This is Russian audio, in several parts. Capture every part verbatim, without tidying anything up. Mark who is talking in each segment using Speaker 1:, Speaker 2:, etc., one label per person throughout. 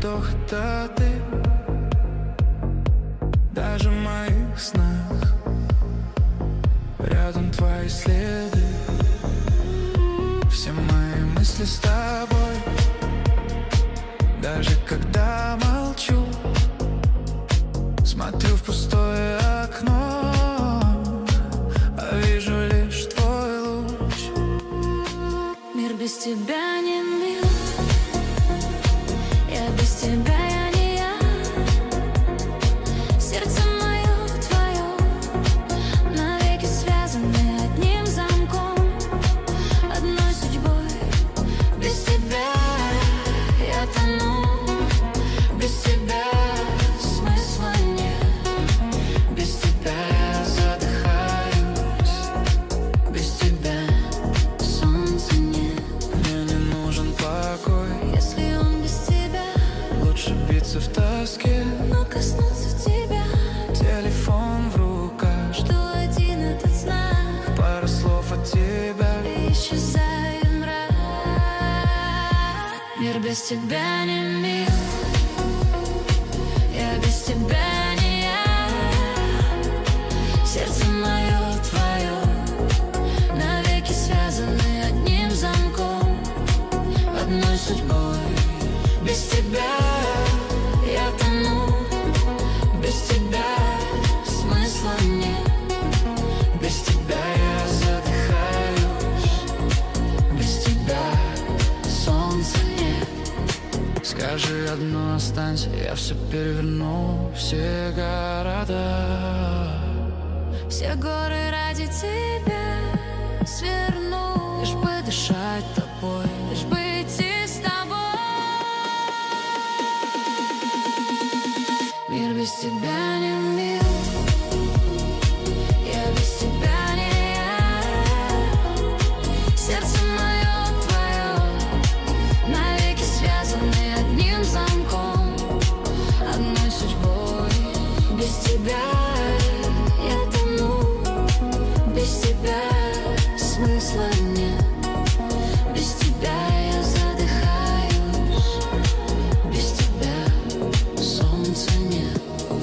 Speaker 1: вдох — это ты. Даже в моих снах рядом твои следы. Все мои мысли с тобой. Даже когда молчу, смотрю в пустое окно, а вижу лишь твой луч.
Speaker 2: Мир без тебя не мил, я без тебя, я не я. Сердце мое, твое, навеки связаны одним замком, одной судьбой. Без тебя я тону, без тебя смысла нет. Без тебя я задыхаюсь, без тебя солнца нет.
Speaker 1: Мне не нужен покой,
Speaker 2: Если он без тебя,
Speaker 1: лучше биться в тоске.
Speaker 2: но коснуться тебя,
Speaker 1: Телефон в руках,
Speaker 2: что один этот знак,
Speaker 1: пара слов от тебя.
Speaker 2: и исчезает мрак. Мир без тебя не мил, я без тебя не я. Сердце мое, твое, навеки связаны одним замком, одной судьбой. Без тебя я тону, без тебя смысла нет.
Speaker 1: Без тебя я задыхаюсь,
Speaker 2: Без тебя солнца нет.
Speaker 1: скажи одно, останься, я все переверну, все города.
Speaker 2: Все горы ради тебя сверну, лишь бы дышать тобой, лишь бы идти с тобой. Мир без тебя не мил, я без тебя не я. Сердце мое, твое, навеки связаны одним замком, одной судьбой. Без тебя я тону, без тебя смысла нет. Без тебя я задыхаюсь, без тебя солнца нет.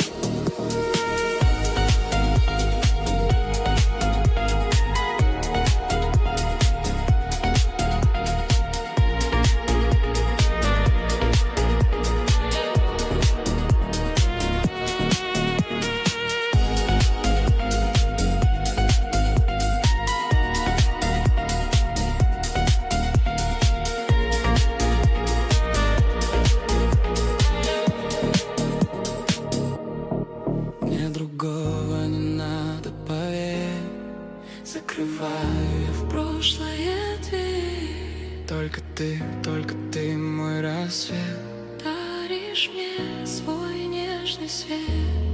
Speaker 1: Мне другого не надо, поверь. Закрываю я в
Speaker 2: Прошлое дверь,
Speaker 1: только ты, только ты мой рассвет.
Speaker 2: даришь мне свой нежный свет.